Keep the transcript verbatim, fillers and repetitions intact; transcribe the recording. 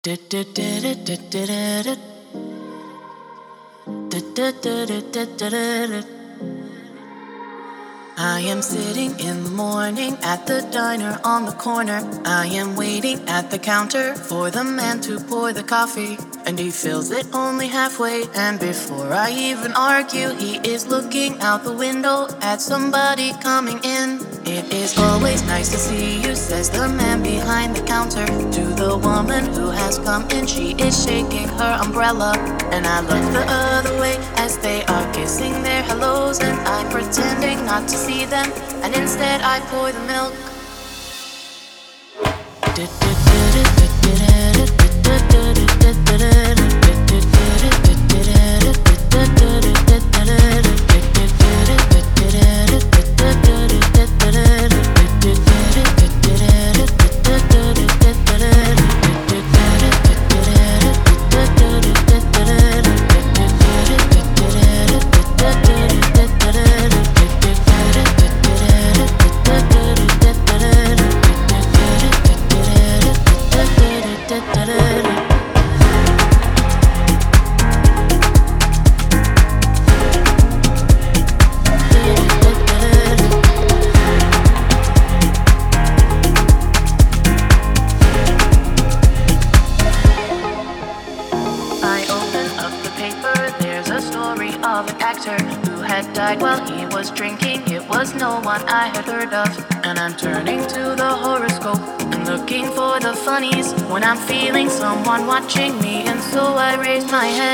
I am sitting in the morning at the diner on the corner. I am waiting at the counter for the man to pour the coffee, and he fills it only halfway. And before I even argue, he is looking out the window at somebody coming in. It is always nice to see you, says the man behind the counter to the woman who has come in. She is shaking her umbrella, and I look the other way as they are kissing their hellos, and I'm pretending not to see them, and instead I pour the milk. Of an actor who had died while he was drinking. It was no one I had heard of, and I'm turning to the horoscope and looking for the funnies when I'm feeling someone watching me, and so I raise my head.